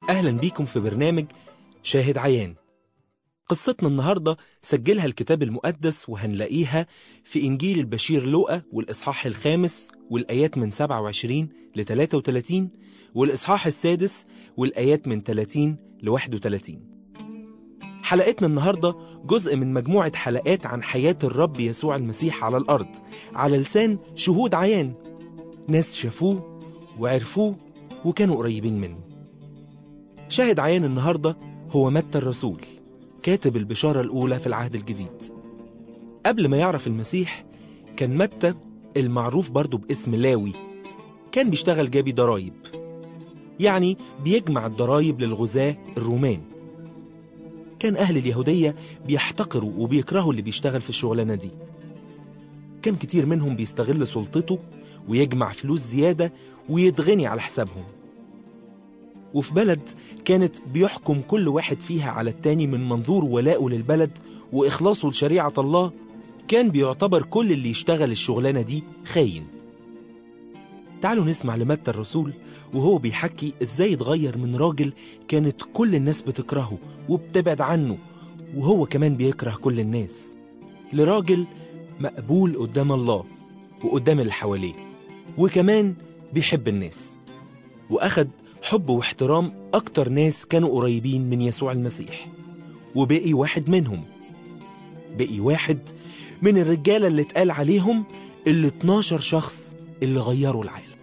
أهلا بيكم في برنامج شاهد عيان. قصتنا النهاردة سجلها الكتاب المقدس وهنلاقيها في إنجيل البشير لوقا والإصحاح 5 والآيات من 27 ل 33 والإصحاح 6 والآيات من 30 ل 31. حلقتنا النهاردة جزء من مجموعة حلقات عن حياة الرب يسوع المسيح على الأرض على لسان شهود عيان، ناس شافوه وعرفوه وكانوا قريبين منه. شاهد عيان النهاردة هو متى الرسول، كاتب البشارة الأولى في العهد الجديد. قبل ما يعرف المسيح كان متى المعروف برضو باسم لاوي، كان بيشتغل جابي ضرايب، يعني بيجمع الضرايب للغزاة الرومان. كان أهل اليهودية بيحتقروا وبيكرهوا اللي بيشتغل في الشغلانة دي. كان كتير منهم بيستغل سلطته ويجمع فلوس زيادة ويتغني على حسابهم. وفي بلد كانت بيحكم كل واحد فيها على التاني من منظور ولائه للبلد وإخلاصه لشريعة الله، كان بيعتبر كل اللي يشتغل الشغلانة دي خاين. تعالوا نسمع لمتى الرسول وهو بيحكي إزاي اتغير من راجل كانت كل الناس بتكرهه وبتبعد عنه وهو كمان بيكره كل الناس، لراجل مقبول قدام الله وقدام اللي حواليه، وكمان بيحب الناس، وأخد حب واحترام أكتر ناس كانوا قريبين من يسوع المسيح، وبقي واحد منهم، بقي واحد من الرجالة اللي اتقال عليهم 12 شخص اللي غيروا العالم.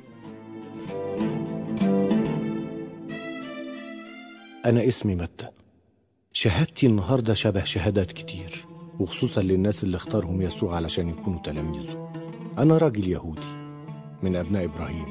أنا اسمي متى. شهادتي النهاردة شبه شهادات كتير، وخصوصا للناس اللي اختارهم يسوع علشان يكونوا تلاميذه. أنا راجل يهودي من أبناء إبراهيم،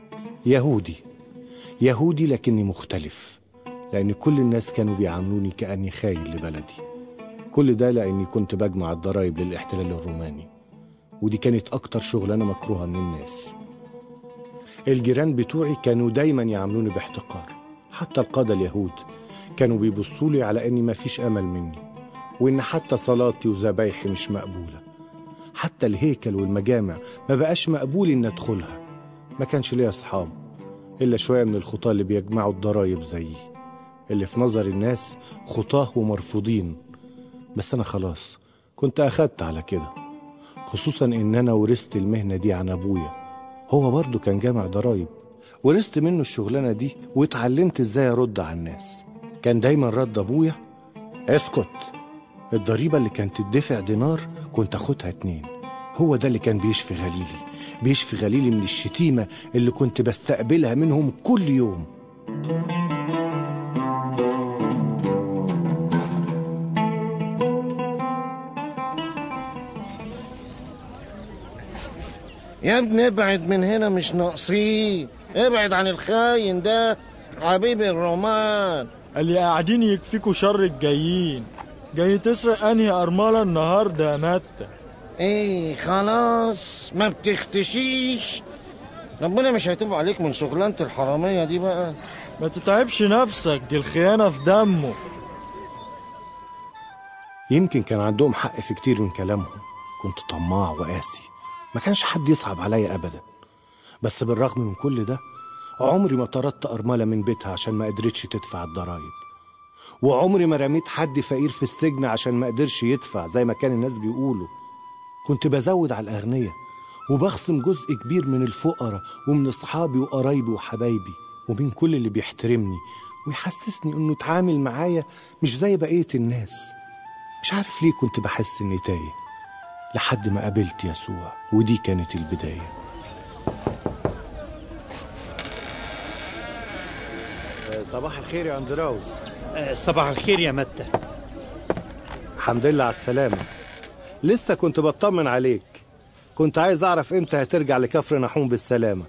يهودي لكني مختلف، لأن كل الناس كانوا بيعاملوني كأني خاين لبلدي. كل ده لأني كنت بجمع الضرايب للاحتلال الروماني، ودي كانت أكتر شغلانة مكروهة من الناس. الجيران بتوعي كانوا دايما يعاملوني باحتقار، حتى القادة اليهود كانوا بيبصولي على أني ما فيش أمل مني، وإن حتى صلاتي وذبايحي مش مقبولة. حتى الهيكل والمجامع ما بقاش مقبول إن أدخلها. ما كانش ليا أصحاب إلا شوية من الخطاة اللي بيجمعوا الضرايب زيي، اللي في نظر الناس خطاه ومرفوضين. بس أنا خلاص كنت أخدت على كده، خصوصا إن أنا ورثت المهنة دي عن أبويا، هو برضو كان جامع ضرايب، ورثت منه الشغلانة دي واتعلمت إزاي أرد على الناس. كان دايما رد أبويا: اسكت، الضريبة اللي كانت تدفع دينار كنت أخدها 2. هو ده اللي كان بيشفي غليلي من الشتيمة اللي كنت بستقبلها منهم كل يوم. يا ابني ابعد من هنا، مش ناقصين. ابعد عن الخاين ده حبيبي الرومان. اللي قاعدين يكفيكوا شر الجايين. جاي تسرق انهي أرملة النهاردة يا متى؟ ايه خلاص ما بتختشيش، ربنا مش هيتوب عليك من شغلانة الحرامية دي بقى. ما تتعبش نفسك، دي الخيانة في دمه. يمكن كان عندهم حق في كتير من كلامهم، كنت طماع وقاسي، ما كانش حد يصعب عليا أبدا. بس بالرغم من كل ده عمري ما طردت أرملة من بيتها عشان ما قدرتش تدفع الضرايب، وعمري ما رميت حد فقير في السجن عشان ما قدرش يدفع زي ما كان الناس بيقولوا. كنت بزود على الأغنياء وبخصم جزء كبير من الفقراء ومن أصحابي وقرايبي وحبايبي ومن كل اللي بيحترمني ويحسسني إنه اتعامل معايا مش زي بقية الناس. مش عارف ليه كنت بحس إني تايه، لحد ما قابلت يسوع، ودي كانت البداية. صباح الخير يا أندراوس. صباح الخير يا متى. الحمد لله على السلامة. لسه كنت بطمن عليك، كنت عايز أعرف إمتى هترجع لكفر نحوم بالسلامة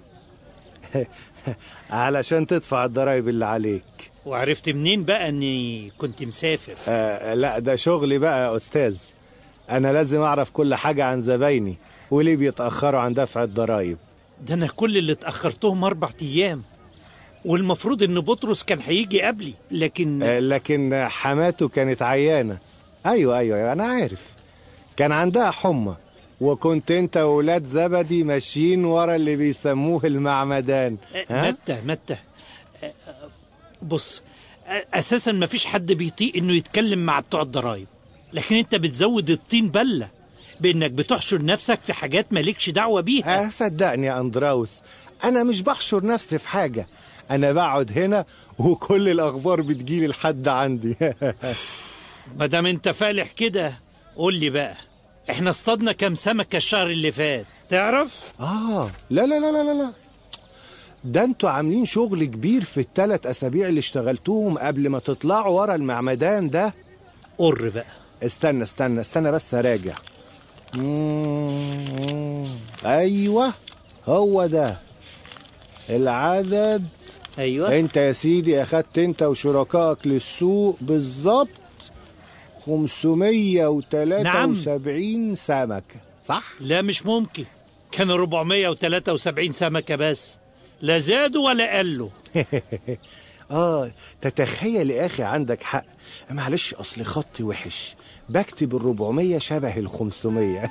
علشان تدفع الضرايب اللي عليك. وعرفت منين بقى أني كنت مسافر؟ لا ده شغلي بقى يا أستاذ، أنا لازم أعرف كل حاجة عن زبايني وليه بيتأخروا عن دفع الضرايب. ده أنا كل اللي اتأخرتهم 4 أيام، والمفروض إن بطرس كان هيجي قبلي، لكن حماته كانت عيانة. أيوة أنا عارف، كان عندها حمى، وكنت انت وولاد زبدي ماشيين ورا اللي بيسموه المعمدان. متى بص، اساسا مفيش حد بيطيق انه يتكلم مع بتوع الضرايب، لكن انت بتزود الطين بله بانك بتحشر نفسك في حاجات مالكش دعوه بيها. صدقني يا اندراوس، انا مش بحشر نفسي في حاجه، انا بقعد هنا وكل الاخبار بتجيلي لحد عندي. ما دام انت فالح كده، قول لي بقى، احنا اصطادنا كام سمكه الشهر اللي فات تعرف؟ لا لا لا لا لا، ده انتوا عاملين شغل كبير في ال3 أسابيع اللي اشتغلتوهم قبل ما تطلعوا ورا المعمدان ده. قر بقى. استنى بس هراجع. ايوه، هو ده العدد. ايوه انت يا سيدي اخدت انت وشركائك للسوق بالظبط 573 سمكة، صح؟ لا مش ممكن، كانوا 473 سمكة بس، لا زادوا ولا قلوا. تتخيل يا اخي، عندك حق، معلش اصل خطي وحش، بكتب 400 شبه 500.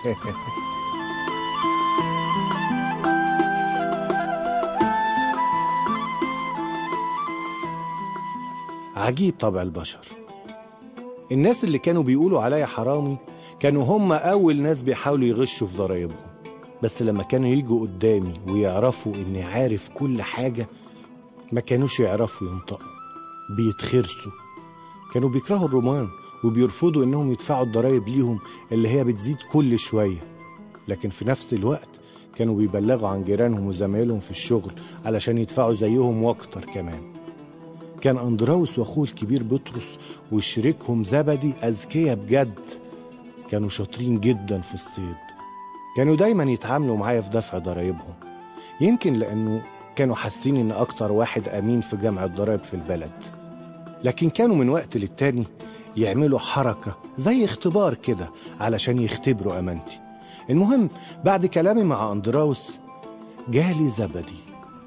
عجيب طبع البشر. الناس اللي كانوا بيقولوا عليا حرامي كانوا هم أول ناس بيحاولوا يغشوا في ضرايبهم، بس لما كانوا يجوا قدامي ويعرفوا إني عارف كل حاجة ما كانوش يعرفوا ينطقوا، بيتخرسوا. كانوا بيكرهوا الرومان وبيرفضوا إنهم يدفعوا الضرايب ليهم اللي هي بتزيد كل شوية، لكن في نفس الوقت كانوا بيبلغوا عن جيرانهم وزمايلهم في الشغل علشان يدفعوا زيهم واكتر كمان. كان أندراوس وأخوه الكبير بطرس وشريكهم زبدي أذكياء بجد، كانوا شاطرين جدا في الصيد، كانوا دايما يتعاملوا معايا في دفع ضرايبهم، يمكن لأنه كانوا حاسين إن أكتر واحد أمين في جمع الضرايب في البلد. لكن كانوا من وقت للتاني يعملوا حركة زي اختبار كده علشان يختبروا أمانتي. المهم بعد كلامي مع أندراوس جالي زبدي.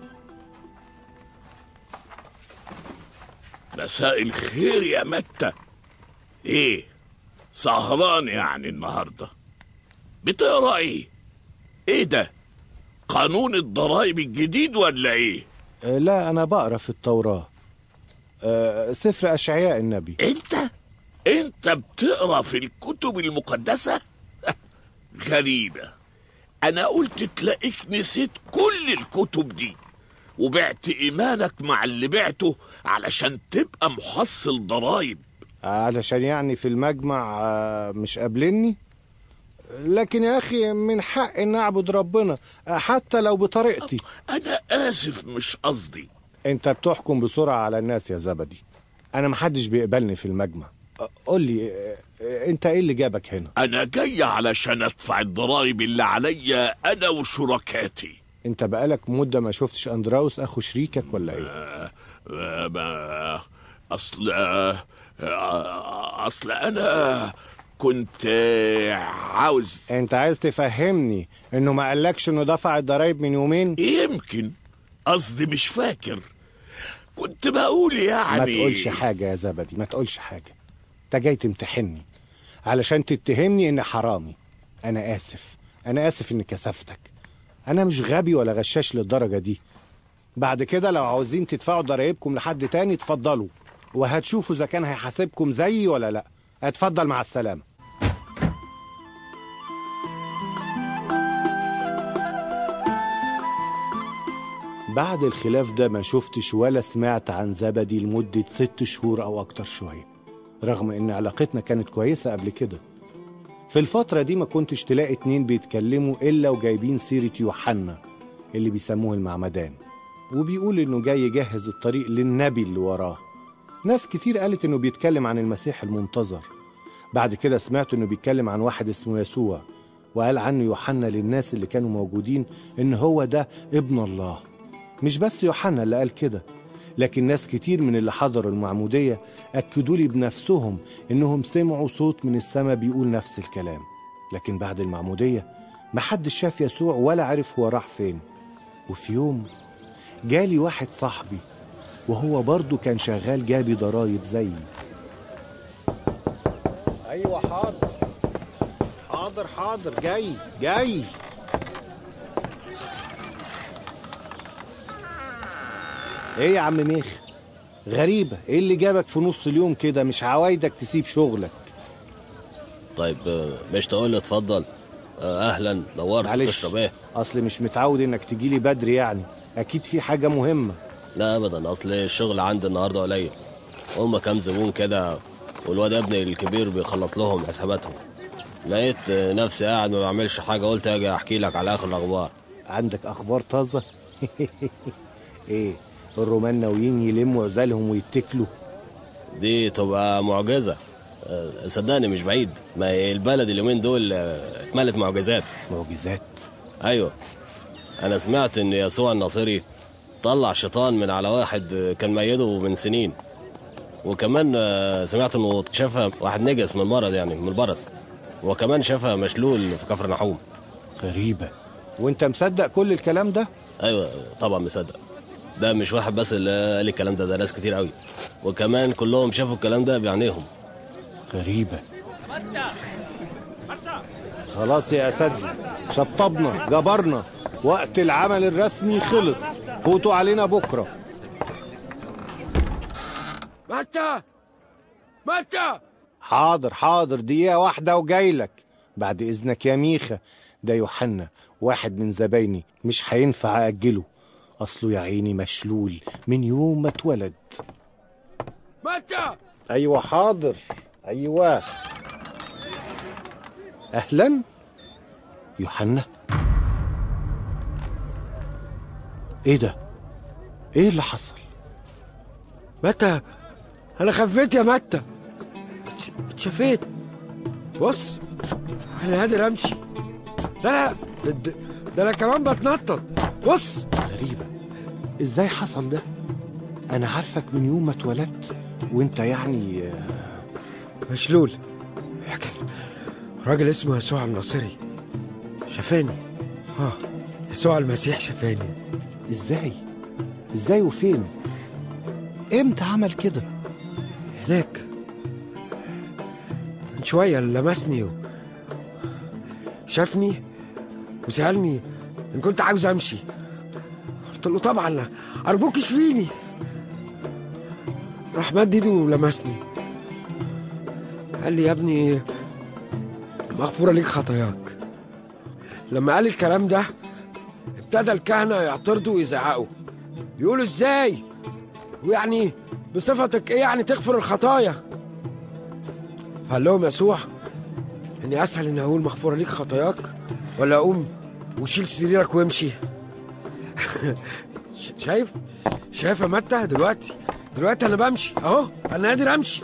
مساء الخير يا متى. ايه سهران يعني النهارده؟ بتقرا ايه ده؟ قانون الضرايب الجديد ولا ايه؟ لا، انا بقرا في التوراة، سفر اشعياء النبي. انت بتقرا في الكتب المقدسة؟ غريبة، انا قلت تلاقيك نسيت كل الكتب دي وبعت إيمانك مع اللي بعته علشان تبقى محصل ضرايب. علشان يعني في المجمع مش قابلني؟ لكن يا أخي من حق إن أعبد ربنا حتى لو بطريقتي. أنا آسف، مش قصدي. أنت بتحكم بسرعة على الناس يا زبدي، أنا محدش بيقبلني في المجمع. قول لي أنت إيه اللي جابك هنا؟ أنا جاي علشان أدفع الضرايب اللي عليا أنا وشركاتي. انت بقالك مدة ما شفتش أندراوس أخو شريكك ولا ايه؟ أصل أنا كنت عاوز. انت عايز تفهمني انه ما قالكش انه دفع الضرايب من يومين؟ يمكن، قصدي مش فاكر، كنت بقول يعني. ما تقولش حاجة يا زبدي، ما تقولش حاجة، انت جاي تمتحني علشان تتهمني اني حرامي. انا آسف اني كسفتك، أنا مش غبي ولا غشاش للدرجة دي. بعد كده لو عاوزين تدفعوا ضرايبكم لحد تاني اتفضلوا، وهتشوفوا إذا كان هيحاسبكم زيي ولا لأ. اتفضل، مع السلامة. بعد الخلاف ده ما شفتش ولا سمعت عن زبدي لمدة 6 شهور أو أكتر شوية، رغم إن علاقتنا كانت كويسة قبل كده. في الفترة دي ما كنتش تلاقي 2 بيتكلموا إلا وجايبين سيرة يوحنا اللي بيسموه المعمدان، وبيقول إنه جاي يجهز الطريق للنبي اللي وراه. ناس كتير قالت إنه بيتكلم عن المسيح المنتظر. بعد كده سمعت إنه بيتكلم عن واحد اسمه يسوع، وقال عنه يوحنا للناس اللي كانوا موجودين إن هو ده ابن الله. مش بس يوحنا اللي قال كده، لكن ناس كتير من اللي حضروا المعمودية أكدوا لي بنفسهم إنهم سمعوا صوت من السماء بيقول نفس الكلام. لكن بعد المعمودية محدش شاف يسوع ولا عرف هو راح فين. وفي يوم جالي واحد صاحبي وهو برضو كان شغال جابي ضرايب زيي. أيوة حاضر، جاي. ايه يا عم ميخ، غريبة، ايه اللي جابك في نص اليوم كده؟ مش عوايدك تسيب شغلك. طيب مش تقول لي اتفضل؟ اهلا، دورت تشرب ايه؟ اصل مش متعود انك تجيلي بدري، يعني اكيد في حاجة مهمة. لا ابدا، اصل الشغل عندي النهارده قليل، هما كام زبون كده والواد ابني الكبير بيخلص لهم حساباتهم. لقيت نفسي قاعد ما بعملش حاجة، قلت اجي احكي لك على اخر الاخبار. عندك اخبار طازة؟ ايه، الرومان ناويين يلموا عزالهم ويتكلوا؟ دي تبقى معجزة، صدقني مش بعيد. ما البلد اليومين دول اتملت معجزات. معجزات؟ ايوه، انا سمعت ان يسوع الناصري طلع شيطان من على واحد كان ميته من سنين، وكمان سمعت انه شافها واحد نجس من المرض، يعني من البرص، وكمان شافها مشلول في كفر نحوم. غريبة. وانت مصدق كل الكلام ده؟ ايوه طبعا مصدق. ده مش واحد بس اللي قال الكلام ده ناس كتير قوي، وكمان كلهم شافوا الكلام ده بعينيهم. غريبة. خلاص يا اساتذة، شطبنا جبرنا، وقت العمل الرسمي خلص، فوتوا علينا بكرة. متى حاضر، دقيقة واحدة وجايلك. بعد إذنك يا ميخا، ده يوحنا واحد من زبايني، مش هينفع أجله، أصله يا عيني مشلول من يوم ما اتولد. متى؟ أيوة حاضر، أيوة. أهلا يوحنا. إيه ده؟ إيه اللي حصل؟ متى؟ أنا خفيت يا متى، اتشفيت. بص أنا قادر أمشي. لا ده أنا كمان بتنطط. بص. غريبة، إزاي حصل ده؟ أنا عارفك من يوم ما اتولدت وأنت يعني مشلول، لكن راجل اسمه يسوع الناصري شفاني. يسوع المسيح شفاني. إزاي وفين؟ إمتى عمل كده؟ هناك من شوية لمسني شافني وسألني إن كنت عاوز أمشي. قلت له طبعا، أرجوك اشفيني. راح مد ايده ولمسني، قال لي يا ابني مغفورة ليك خطاياك. لما قال الكلام ده ابتدى الكهنة يعترضوا ويزعقوا، يقولوا ازاي ويعني بصفتك ايه يعني تغفر الخطايا؟ فقال لهم يسوع اني اسهل اني اقول مغفورة ليك خطاياك ولا اقوم وشيل سريرك وامشي. شايف يا متى؟ دلوقتي انا بمشي اهو، انا قادر امشي.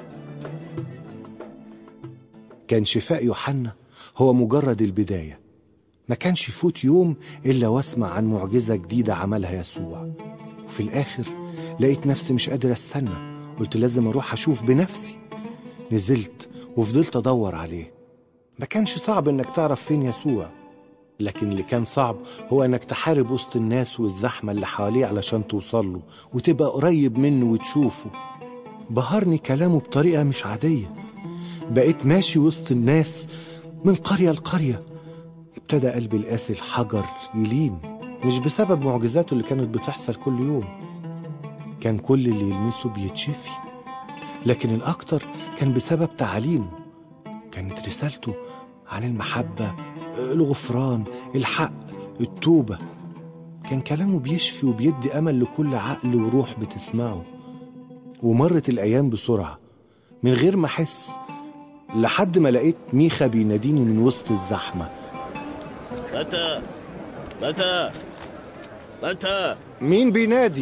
كان شفاء يوحنا هو مجرد البداية، ما كانش يفوت يوم إلا واسمع عن معجزة جديدة عملها يسوع. وفي الآخر لقيت نفسي مش قادر استنى، قلت لازم أروح أشوف بنفسي. نزلت وفضلت أدور عليه. ما كانش صعب إنك تعرف فين يسوع، لكن اللي كان صعب هو إنك تحارب وسط الناس والزحمة اللي حواليه علشان توصله وتبقى قريب منه وتشوفه. بهرني كلامه بطريقة مش عادية. بقيت ماشي وسط الناس من قرية لقرية، ابتدى قلبي القاسي الحجر يلين، مش بسبب معجزاته اللي كانت بتحصل كل يوم، كان كل اللي يلمسه بيتشفي، لكن الأكتر كان بسبب تعاليمه. كانت رسالته عن المحبة، الغفران، الحق، التوبة. كان كلامه بيشفي وبيدي أمل لكل عقل وروح بتسمعه. ومرت الأيام بسرعة من غير ما أحس، لحد ما لقيت ميخا بيناديني من وسط الزحمة. متى؟ مين بينادي؟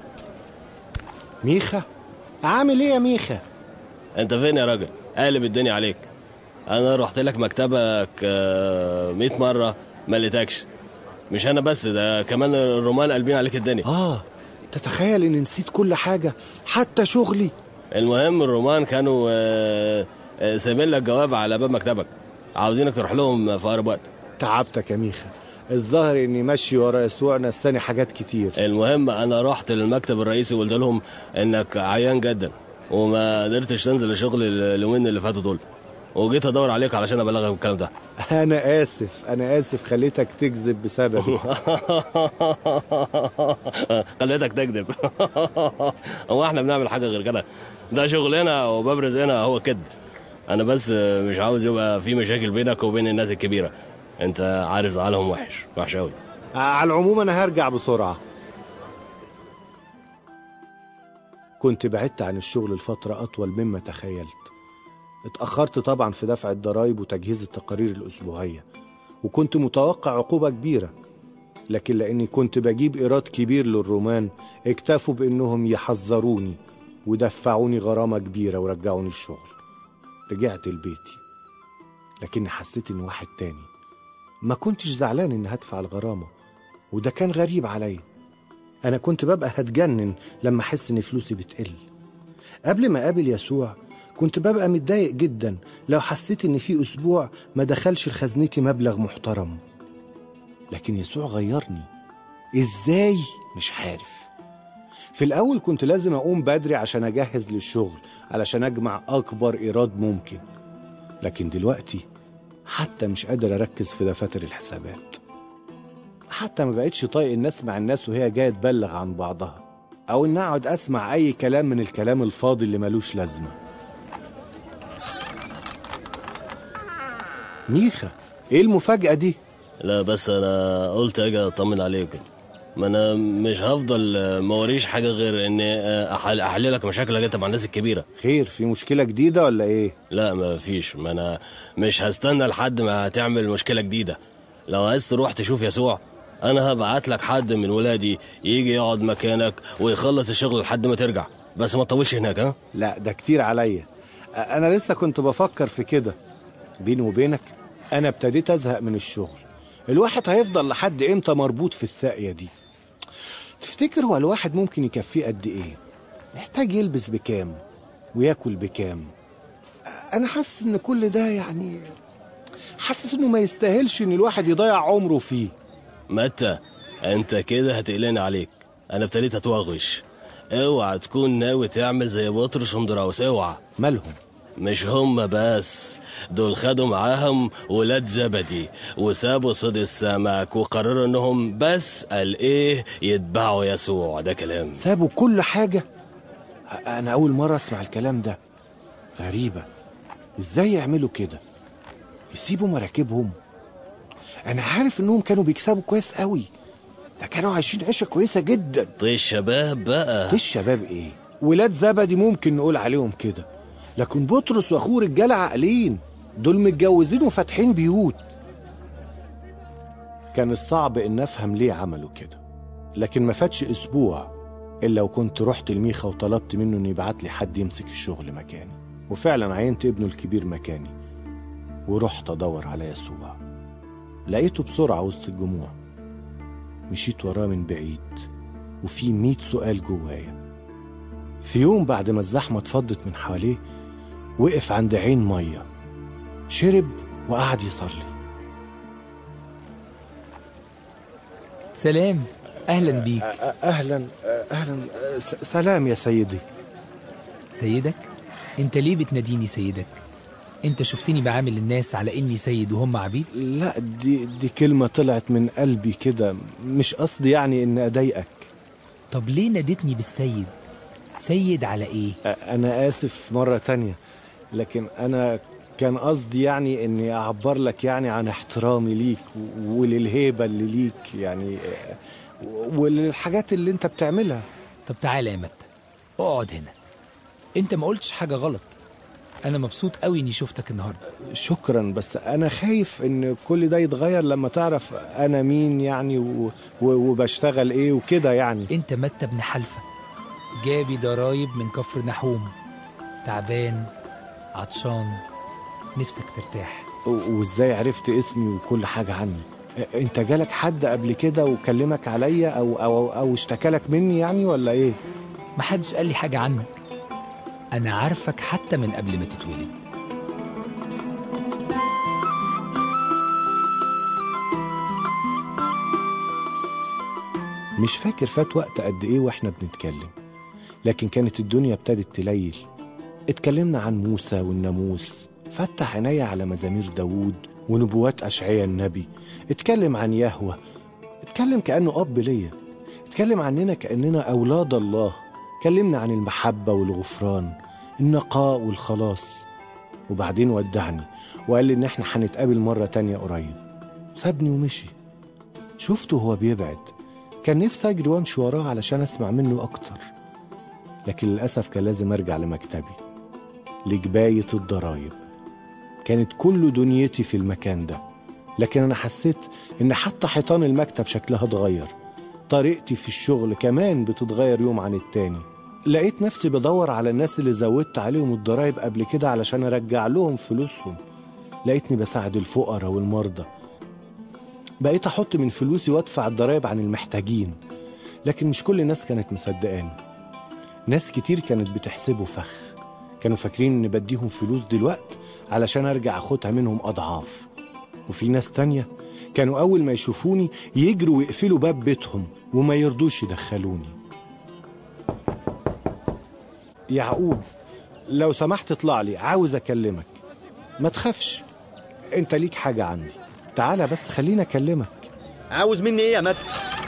ميخا؟ عامل ايه يا ميخا؟ انت فين يا راجل؟ قالب الدنيا عليك. انا رحت لك مكتبك 100 مرة ما لقيتكش. مش انا بس، ده كمان الرومان قلبين عليك الدنيا. تتخيل اني نسيت كل حاجة حتى شغلي؟ المهم الرومان كانوا سايبين لك جواب على باب مكتبك، عاوزينك تروح لهم في اقرب وقت. تعبتك يا ميخا، الظاهر اني ماشي ورا يسوع نساني حاجات كتير. المهم انا رحت للمكتب الرئيسي وقلت لهم انك عيان جدا وما قدرتش تنزل الشغل اليومين اللي فاتوا دول. وجيت ادور عليك علشان ابلغك بالكلام ده. انا اسف خليتك تكذب بسببي. خليتك تكذب. هو احنا بنعمل حاجه غير كده؟ ده شغلنا وباب رزقنا هو كده. انا بس مش عاوز يبقى في مشاكل بينك وبين الناس الكبيره، انت عارف زعلهم وحش قوي. على العموم انا هرجع بسرعه. كنت بعدت عن الشغل لفتره اطول مما تخيلت. اتأخرت طبعا في دفع الضرايب وتجهيز التقارير الأسبوعية، وكنت متوقع عقوبة كبيرة، لكن لأني كنت بجيب إيراد كبير للرومان اكتفوا بأنهم يحذروني ودفعوني غرامة كبيرة ورجعوني الشغل. رجعت لبيتي، لكن حسيت إن واحد تاني. ما كنتش زعلان إن هدفع الغرامة، وده كان غريب عليا. أنا كنت ببقى هتجنن لما أحس إن فلوسي بتقل. قبل ما أقابل يسوع كنت ببقى متضايق جدا لو حسيت ان في اسبوع ما دخلش لخزنتي مبلغ محترم. لكن يسوع غيرني. ازاي؟ مش عارف. في الاول كنت لازم اقوم بدري عشان اجهز للشغل علشان اجمع اكبر ايراد ممكن، لكن دلوقتي حتى مش قادر اركز في دفاتر الحسابات. حتى ما بقتش طايق ان اسمع الناس وهي جايه تبلغ عن بعضها، او ان اقعد اسمع اي كلام من الكلام الفاضي اللي ملوش لازمه. ميخا، ايه المفاجأة دي؟ لا بس انا قلت اجي اطمن عليك. ما انا مش هفضل موريش حاجه غير اني احللك مشاكلك انت مع الناس الكبيره. خير، في مشكله جديده ولا ايه؟ لا ما فيش، ما انا مش هستنى لحد ما تعمل مشكله جديده. لو عايز تروح تشوف يسوع انا هبعت لك حد من ولادي يجي يقعد مكانك ويخلص الشغل لحد ما ترجع، بس ما تطولش هناك. ها؟ لا ده كتير عليا. انا لسه كنت بفكر في كده. بيني وبينك انا ابتديت ازهق من الشغل. الواحد هيفضل لحد امتى مربوط في الساقية دي؟ تفتكر هو الواحد ممكن يكفيه قد ايه؟ يحتاج يلبس بكام وياكل بكام؟ انا حاسس ان كل ده يعني حاسس انه ما يستاهلش ان الواحد يضيع عمره فيه. متى انت كده هتقلقني عليك. انا ابتديت اتوغش. اوعى تكون ناوي تعمل زي بطرس وندراوس. اوعى. مالهم؟ مش هم بس، دول خدوا معاهم ولاد زبدي وسابوا صيد السمك وقرروا انهم بس قال ايه يتبعوا يسوع. ده كلام. سابوا كل حاجة؟ انا اول مرة اسمع الكلام ده. غريبة، ازاي يعملوا كده؟ يسيبوا مراكبهم؟ انا عارف انهم كانوا بيكسبوا كويس قوي، ده كانوا عايشين عيشة كويسة جدا. طيش شباب بقى. طيش شباب ايه؟ ولاد زبدي ممكن نقول عليهم كده، لكن بطرس واخوه رجاله عاقلين، دول متجوزين وفاتحين بيوت. كان الصعب ان افهم ليه عملوا كده، لكن ما فاتش اسبوع الا وكنت رحت لميخا وطلبت منه انه يبعت لي حد يمسك الشغل مكاني، وفعلا عينت ابنه الكبير مكاني ورحت ادور على يسوع. لقيته بسرعه وسط الجموع. مشيت وراه من بعيد وفي 100 سؤال جوايا. في يوم بعد ما الزحمه اتفضت من حواليه وقف عند عين ميه، شرب وقعد يصلي. سلام، اهلا بيك. اهلا. سلام يا سيدي. سيدك؟ انت ليه بتناديني سيدك؟ انت شفتني بعامل الناس على اني سيد وهم عبيد؟ لا، دي كلمة طلعت من قلبي كده، مش قصدي يعني ان اضايقك. طب ليه ناديتني بالسيد؟ سيد على ايه؟ انا اسف مرة تانية، لكن انا كان قصدي يعني اني اعبر لك يعني عن احترامي ليك وللهيبة اللي ليك يعني وللحاجات اللي انت بتعملها. طب تعالى يا متى، اقعد هنا. انت ما قلتش حاجة غلط. انا مبسوط قوي اني شفتك النهاردة. شكرا، بس انا خايف ان كل ده يتغير لما تعرف انا مين يعني وبشتغل ايه وكده يعني. انت متى ابن حلفة، جابي ضرايب من كفر نحوم، تعبان عطشان، نفسك ترتاح. وازاي عرفت اسمي وكل حاجة عني؟ انت جالك حد قبل كده وكلمك عليا او اشتكالك مني يعني ولا ايه؟ محدش قال لي حاجة عنك. انا عارفك حتى من قبل ما تتولد. مش فاكر فات وقت قد ايه واحنا بنتكلم، لكن كانت الدنيا ابتدت تليل. اتكلمنا عن موسى والناموس فتح عيني على مزامير داوود ونبوات أشعياء النبي. اتكلم عن يهوه، اتكلم كأنه أب ليا، اتكلم عننا كأننا أولاد الله. كلمنا عن المحبة والغفران، النقاء والخلاص. وبعدين ودعني وقال لي إن احنا هنتقابل مرة تانية قريب. سابني ومشي. شفته هو بيبعد، كان نفسي أجري وامشي وراه علشان أسمع منه أكتر، لكن للأسف كان لازم أرجع لمكتبي، لجباية الضرايب. كانت كل دنيتي في المكان ده، لكن أنا حسيت إن حتى حيطان المكتب شكلها اتغير. طريقتي في الشغل كمان بتتغير يوم عن التاني. لقيت نفسي بدور على الناس اللي زودت عليهم الضرايب قبل كده علشان أرجع لهم فلوسهم. لقيتني بساعد الفقراء والمرضى. بقيت أحط من فلوسي وأدفع الضرايب عن المحتاجين، لكن مش كل الناس كانت مصدقاني. ناس كتير كانت بتحسبه فخ، كانوا فاكرين إني بديهم فلوس دلوقت علشان أرجع أخدها منهم أضعاف. وفي ناس تانية كانوا أول ما يشوفوني يجروا ويقفلوا باب بيتهم وما يرضوش يدخلوني. يعقوب، لو سمحت اطلع لي، عاوز أكلمك. ما تخافش، أنت ليك حاجة عندي، تعالى بس خليني أكلمك. عاوز مني إيه يا مت؟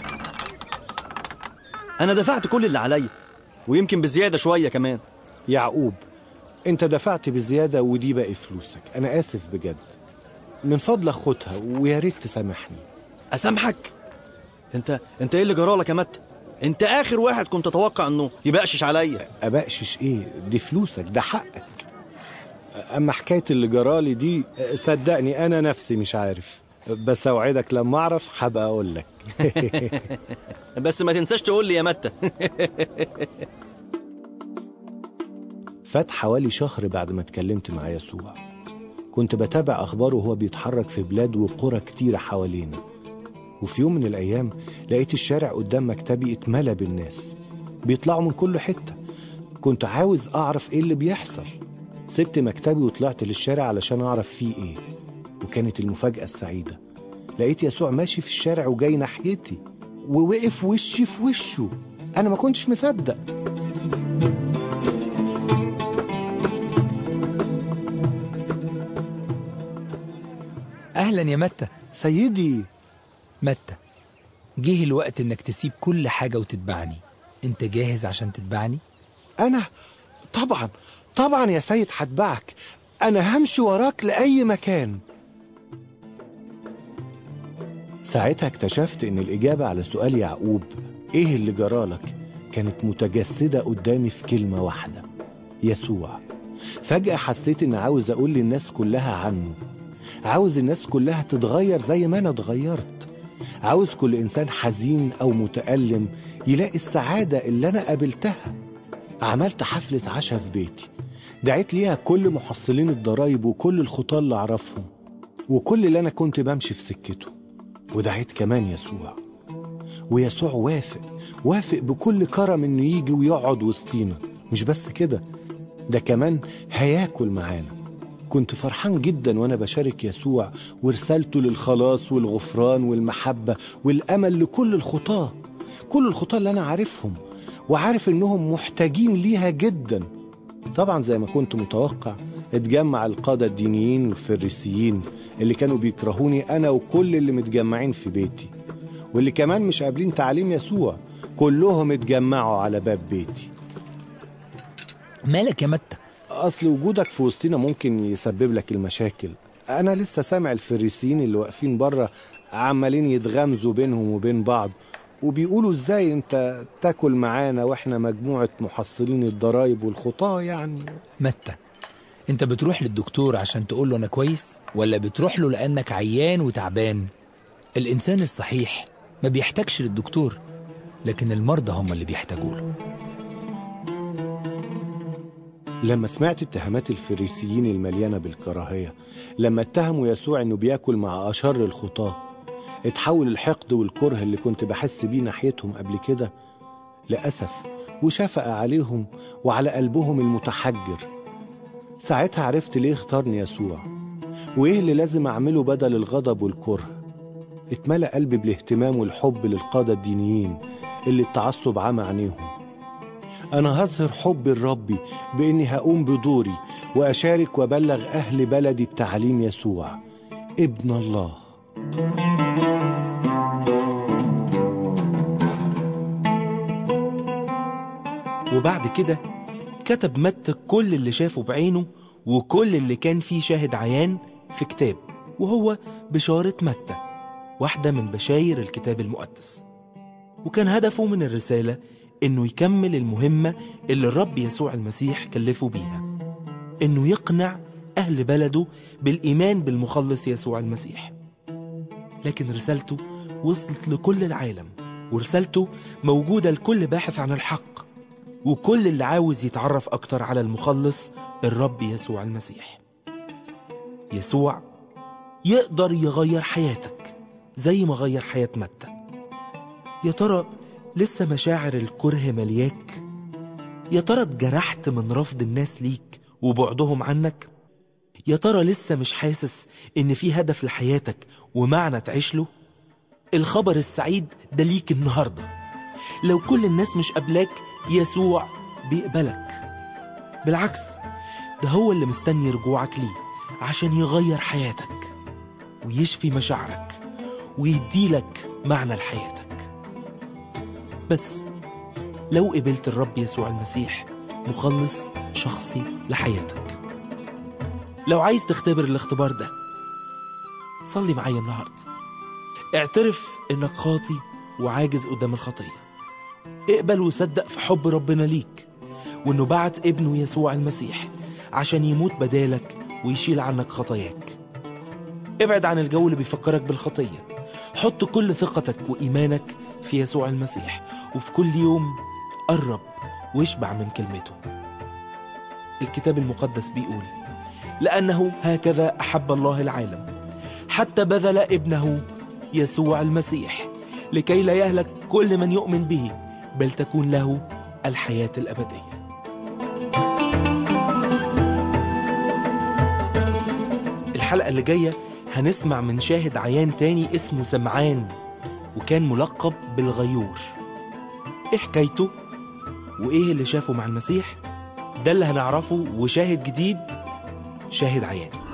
أنا دفعت كل اللي عليا ويمكن بزيادة شوية كمان. يعقوب، أنت دفعت بزيادة ودي باقي فلوسك، أنا آسف بجد. من فضلك خدها ويا ريت تسامحني. أسامحك؟ أنت إيه اللي جرالك يا مت؟ أنت آخر واحد كنت أتوقع إنه يبقشش عليا. أبقشش إيه؟ دي فلوسك، ده حقك. أما حكاية اللي جرالي دي صدقني أنا نفسي مش عارف، بس أوعدك لما أعرف هبقى أقول لك. بس ما تنساش تقول لي يا متى. فات حوالي شهر بعد ما اتكلمت مع يسوع. كنت بتابع أخباره وهو بيتحرك في بلاد وقرى كتيرة حوالينا. وفي يوم من الأيام لقيت الشارع قدام مكتبي اتملى بالناس، بيطلعوا من كل حتة. كنت عاوز أعرف إيه اللي بيحصل. سبت مكتبي وطلعت للشارع علشان أعرف فيه إيه. وكانت المفاجأة السعيدة، لقيت يسوع ماشي في الشارع وجاي ناحيتي ووقف وشي في وشه. أنا ما كنتش مصدق. أهلا يا متى. سيدي. متى، جه الوقت إنك تسيب كل حاجة وتتبعني. أنت جاهز عشان تتبعني؟ أنا طبعا يا سيد هتبعك. أنا همشي وراك لأي مكان. ساعتها اكتشفت إن الإجابة على سؤال يعقوب إيه اللي جرالك كانت متجسدة قدامي في كلمة واحدة: يسوع. فجأة حسيت إن عاوز أقول للناس كلها عنه، عاوز الناس كلها تتغير زي ما أنا اتغيرت، عاوز كل إنسان حزين أو متألم يلاقي السعادة اللي أنا قابلتها. عملت حفلة عشاء في بيتي، دعيت ليها كل محصلين الضرايب وكل الخطاة اللي أعرفهم وكل اللي أنا كنت بمشي في سكته، ودعيت كمان يسوع. ويسوع وافق بكل كرم إنه يجي ويقعد وسطينا. مش بس كده، ده كمان هياكل معانا. كنت فرحان جدا وأنا بشارك يسوع ورسالته للخلاص والغفران والمحبة والأمل لكل الخطاة، كل الخطاة اللي أنا عارفهم وعارف إنهم محتاجين ليها جدا. طبعا زي ما كنت متوقع اتجمع القادة الدينيين والفريسيين اللي كانوا بيكرهوني أنا وكل اللي متجمعين في بيتي واللي كمان مش قابلين تعليم يسوع، كلهم اتجمعوا على باب بيتي. مالك يا متى؟ أصل وجودك في وسطنا ممكن يسبب لك المشاكل. أنا لسه سامع الفريسيين اللي واقفين بره عمالين يتغمزوا بينهم وبين بعض وبيقولوا إزاي أنت تاكل معانا وإحنا مجموعة محصلين الضرايب والخطاة يعني. متى، أنت بتروح للدكتور عشان تقول له أنا كويس ولا بتروح له لأنك عيان وتعبان؟ الإنسان الصحيح ما بيحتاجش للدكتور، لكن المرضى هم اللي بيحتاجوا له. لما سمعت اتهامات الفريسيين المليانة بالكراهية، لما اتهموا يسوع انه بياكل مع أشر الخطاة، اتحول الحقد والكره اللي كنت بحس بيه ناحيتهم قبل كده لأسف وشفقة عليهم وعلى قلبهم المتحجر. ساعتها عرفت ليه اختارني يسوع وايه اللي لازم اعمله بدل الغضب والكره. اتملأ قلبي بالاهتمام والحب للقادة الدينيين اللي التعصب عمى عينيهم. أنا هظهر حبي لربي بإني هقوم بدوري وأشارك وأبلغ أهل بلدي بتعليم يسوع ابن الله. وبعد كده كتب متى كل اللي شافه بعينه وكل اللي كان فيه شاهد عيان في كتاب، وهو بشارة متى، واحدة من بشاير الكتاب المقدس. وكان هدفه من الرسالة إنه يكمل المهمة اللي الرب يسوع المسيح كلفه بيها، إنه يقنع أهل بلده بالإيمان بالمخلص يسوع المسيح. لكن رسالته وصلت لكل العالم، ورسالته موجودة لكل باحث عن الحق وكل اللي عاوز يتعرف أكتر على المخلص الرب يسوع المسيح. يسوع يقدر يغير حياتك زي ما غير حياة متى. يا ترى لسه مشاعر الكره ملياك؟ يا ترى اتجرحت من رفض الناس ليك وبعدهم عنك؟ يا ترى لسه مش حاسس إن في هدف لحياتك ومعنى تعيش له؟ الخبر السعيد ده ليك النهاردة. لو كل الناس مش قبلاك، يسوع بيقبلك. بالعكس، ده هو اللي مستني رجوعك ليه عشان يغير حياتك ويشفي مشاعرك ويديلك معنى لحياتك. بس لو قبلت الرب يسوع المسيح مخلص شخصي لحياتك. لو عايز تختبر الاختبار ده، صلي معايا النهاردة. اعترف انك خاطي وعاجز قدام الخطية. اقبل وصدق في حب ربنا ليك، وانه بعت ابنه يسوع المسيح عشان يموت بدالك ويشيل عنك خطاياك. ابعد عن الجو اللي بيفكرك بالخطية. حط كل ثقتك وإيمانك في يسوع المسيح، وفي كل يوم قرب واشبع من كلمته. الكتاب المقدس بيقول: لأنه هكذا أحب الله العالم حتى بذل ابنه يسوع المسيح لكي لا يهلك كل من يؤمن به، بل تكون له الحياة الأبدية. الحلقة اللي جاية هنسمع من شاهد عيان تاني اسمه سمعان، وكان ملقب بالغيور. ايه حكايته وايه اللي شافه مع المسيح؟ ده اللي هنعرفه، وشاهد جديد، شاهد عيان.